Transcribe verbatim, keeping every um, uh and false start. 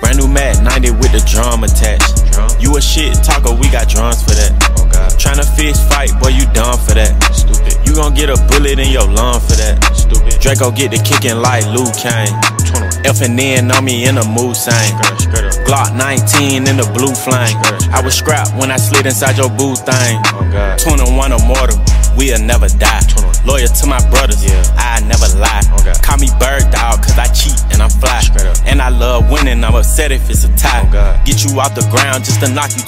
Brand new Mac ninety with the drum attached. Drum? You a shit talker, we got drums for that. Oh God. Tryna fist fight, boy, you done for that. Stupid. You gon' get a bullet in your lung for that. Stupid. Draco get the kicking like Luke Kane. twenty-one. F and N on me in a mood sign. Straight up. Glock nineteen in the blue flame. I was scrapped when I slid inside your boo thing. Oh God. twenty-one immortal, we'll never die. twenty-one. Loyal to my brothers, Yeah. I never lie. Oh God. Call me bird dog, cause I cheat and I'm fly. Straight up. And I love winning, I'm upset if it's a tie. Oh God. Get you off the ground just to knock you